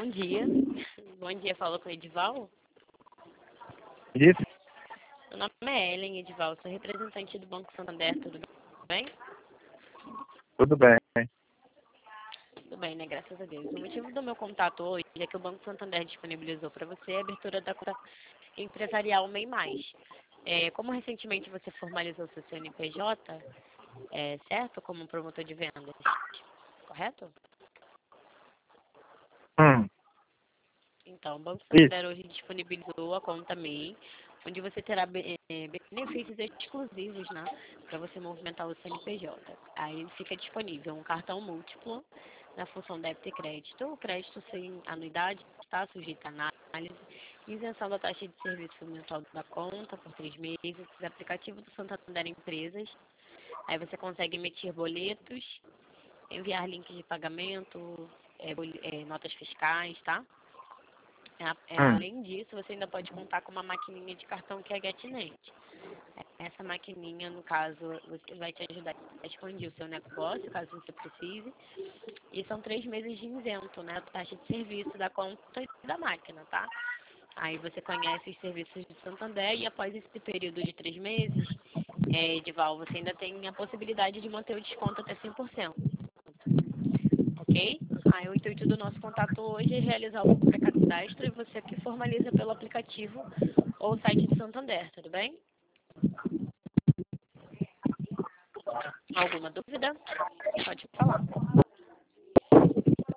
Bom dia. Bom dia, fala com o Edival. Isso, Meu nome é Ellen Edival, sou representante do Banco Santander, tudo bem? tudo bem. Tudo bem, né? Graças a Deus. O motivo do meu contato hoje é que o Banco Santander disponibilizou para você a abertura da conta empresarial MEI Mais. Como recentemente você formalizou seu CNPJ, certo? Como promotor de vendas, correto? Então, o Banco Isso. Santander hoje disponibilizou a conta MEI, onde você terá benefícios exclusivos, né, para você movimentar o CNPJ. Aí fica disponível um cartão múltiplo na função débito e crédito, o crédito sem anuidade, está sujeito a análise, isenção da taxa de serviço mensual da conta por 3 meses, aplicativo do Santander Empresas. Aí você consegue emitir boletos, enviar links de pagamento, notas fiscais, tá? Além disso, você ainda pode contar com uma maquininha de cartão que é a GetNet. Essa maquininha, no caso, você vai te ajudar a expandir o seu negócio, caso você precise. E são 3 meses de isento, né? A taxa de serviço da conta e da máquina, tá? Aí você conhece os serviços do Santander e após esse período de 3 meses, Edival, você ainda tem a possibilidade de manter o desconto até 100%. Ok? O intuito do nosso contato hoje é realizar o pré-cadastro e você que formaliza pelo aplicativo ou site do Santander, tudo bem? Alguma dúvida? Pode falar.